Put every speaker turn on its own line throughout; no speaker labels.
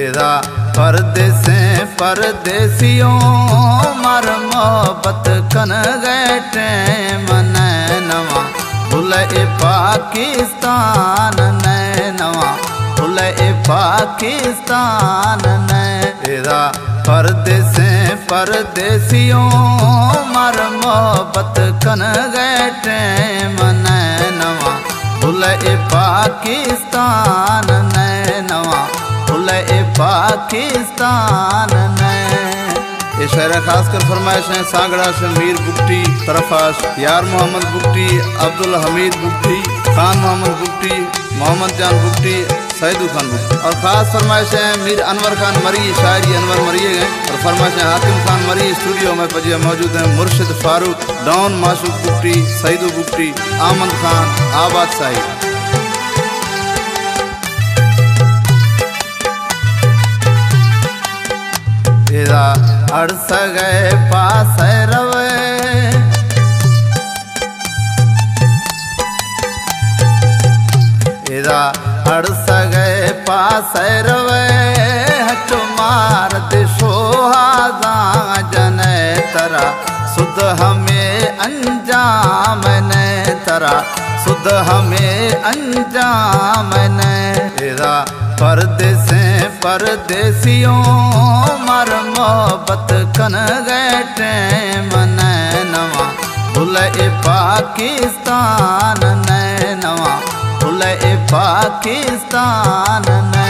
तेरा परदेसे परदेसियों मर मोहब्बत कन गए टैम नैनवा भुले पाकिस्तान नैनवा भुले पाकिस्तान नै तेरा परदेसे परदेसियों मर मोहब्बत कन गए टैम नैनवा भुले पाकिस्तान नैनवा भुले पाकिस्तान नै। ये शेर खास कर फरमाइश है सागड़ा से मीर बुगटी तरफाश यार मोहम्मद बुगटी अब्दुल हमीद बुगटी खान मोहम्मद बुगटी मोहम्मद जान बुगटी सैदू खान बुगटी और खास फरमाइश है मीर अनवर खान मरी शायरी अनवर मरिए गए और फरमाइश है हाकिम खान मरी स्टूडियो में पजिया मौजूद है मुर्शिद फारूक डॉन मासूक बुगटी सैदू बुगटी आमद खान आबाद साहिब। तेरा अड़स गए पास रवे तेरा अड़स गए पास रवे हचो मार दिशो हाजा जने तरा सुध हमें अंजाम ने तरा सुध हमें अंजाम ने तेरा परदेसे परदेसियों मर मोहब्बत कन गए टैम नैनवा भुले पाकिस्तान नैनवा भुले पाकिस्तान नै।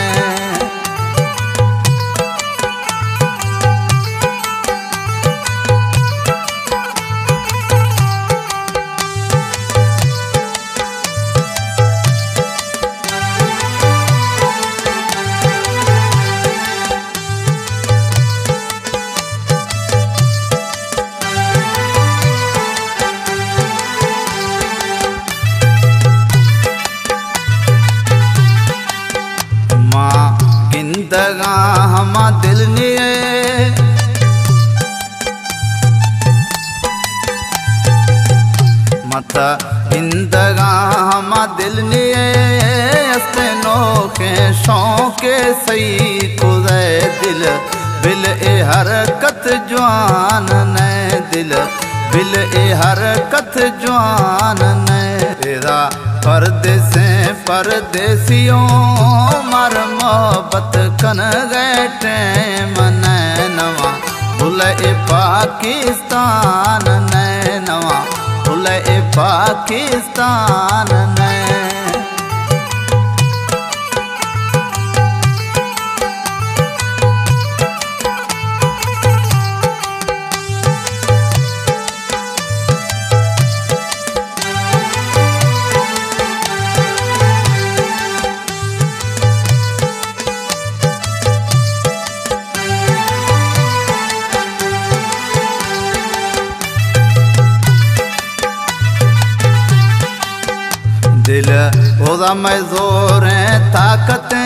गिंदगा हमा दिल निये मता गिंदगा हमा दिल निये अस्ते नोखे शौके सही कुदे दिल बिल ए हरकत जवान ने दिल बिल ए हरकत जवान ने तेरा परदेसे परदेसियों मर मोहब्बत कन गए टैम नैनवा भुले पाकिस्तान नैनवा भुले पाकिस्तान नै। दिल ओदा मैं जोर ताकत